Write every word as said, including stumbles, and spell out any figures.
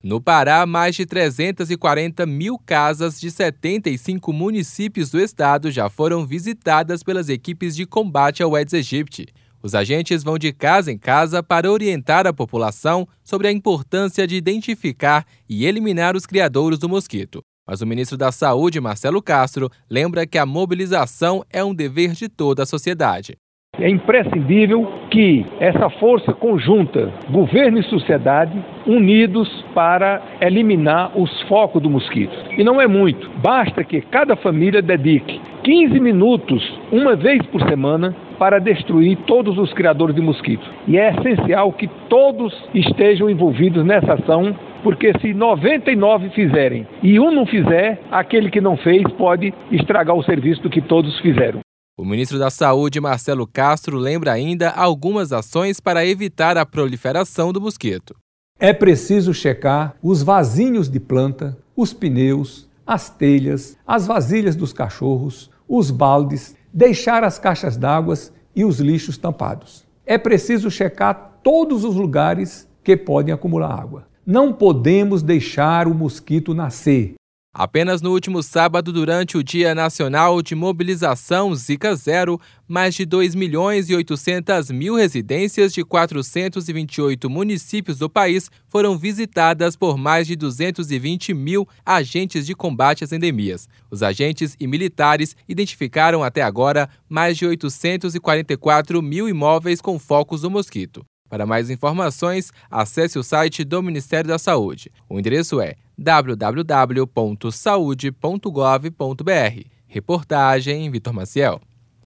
No Pará, mais de trezentas e quarenta mil casas de setenta e cinco municípios do estado já foram visitadas pelas equipes de combate ao Aedes aegypti. Os agentes vão de casa em casa para orientar a população sobre a importância de identificar e eliminar os criadouros do mosquito. Mas o ministro da Saúde, Marcelo Castro, lembra que a mobilização é um dever de toda a sociedade. É imprescindível que essa força conjunta, governo e sociedade, unidos para eliminar os focos do mosquito. E não é muito, basta que cada família dedique quinze minutos, uma vez por semana, para destruir todos os criadores de mosquitos. E é essencial que todos estejam envolvidos nessa ação, porque se noventa e nove fizerem e um não fizer, aquele que não fez pode estragar o serviço do que todos fizeram. O ministro da Saúde, Marcelo Castro, lembra ainda algumas ações para evitar a proliferação do mosquito. É preciso checar os vasinhos de planta, os pneus, as telhas, as vasilhas dos cachorros, os baldes, deixar as caixas d'água e os lixos tampados. É preciso checar todos os lugares que podem acumular água. Não podemos deixar o mosquito nascer. Apenas no último sábado, durante o Dia Nacional de Mobilização Zika Zero, mais de dois milhões e oitocentas mil residências de quatrocentos e vinte e oito municípios do país foram visitadas por mais de duzentos e vinte mil agentes de combate às endemias. Os agentes e militares identificaram até agora mais de oitocentos e quarenta e quatro mil imóveis com focos do mosquito. Para mais informações, acesse o site do Ministério da Saúde. O endereço é w w w ponto saude ponto gov ponto b r. Reportagem Vitor Maciel.